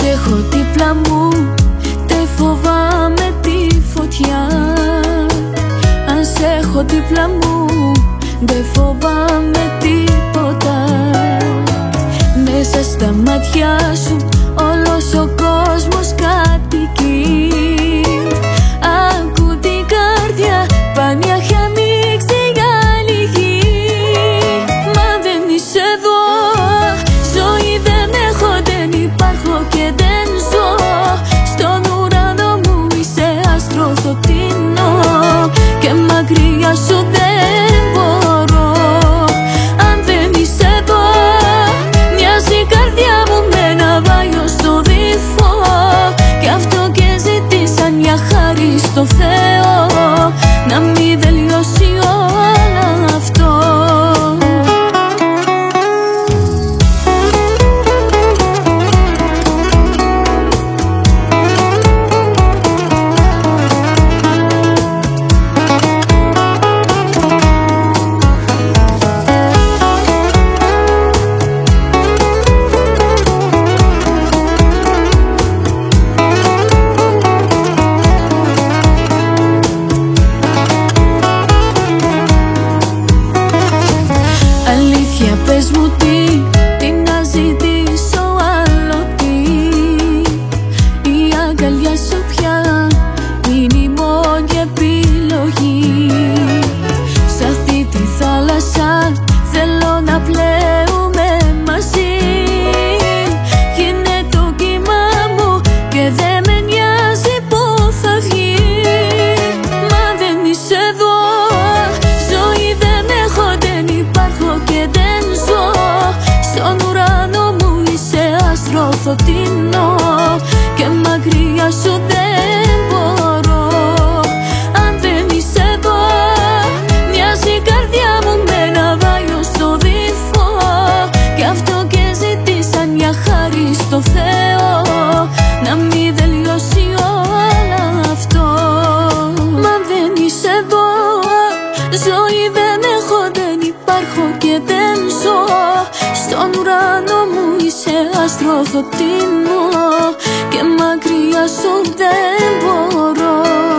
έχω δίπλα μου, δεν φοβάμαι τη φωτιά. Αν σε έχω δίπλα μου, δεν φοβάμαι τίποτα. Μέσα στα μάτια σου όλος ο κόσμος κατοικεί. Άκου την καρδιά, πάνια έχει ανοίξει για άλλη γη. Μα δεν είσαι εδώ, ζωή δεν έχω, δεν υπάρχω και δεν ζω. Στον ουρανό μου είσαι άστρο φωτεινό και μακριά σου δεν μπορώ. Αν δεν είσαι εδώ, μοιάζει η καρδιά μου με ένα βάιο στο βυθό. Κι αυτό και ζήτησα μια χάρη στο Θεό, να μην τελειώσει όλο αυτό. Πες μου τι να ζητήσω άλλο, τι. Η αγκαλιά σου πια είναι η μόνη επιλογή. Σ' αυτή τη θάλασσα θέλω να πλέουμε μαζί. Γίνε το κύμα μου και δεν με νοιάζει που θα βγει. Μα δεν είσαι εδώ, ζωή δεν έχω, δεν υπάρχω και δεν ζω. Στον ουρανό μου είσαι άστρο φωτεινό και μακριά σου δεν μπορώ. Αν δεν είσαι εδώ, μοιάζει η καρδιά μου με ένα βάιο στο βυθό. Κι αυτό και ζήτησα μια χάρη στο Θεό, να μην τελειώσει όλο αυτό. Μα δεν είσαι εδώ, ζωή δεν έχω, δεν υπάρχω και δεν ζω. Στον ουρανό μου είσαι άστρο φωτεινό και μακριά σου δεν μπορώ.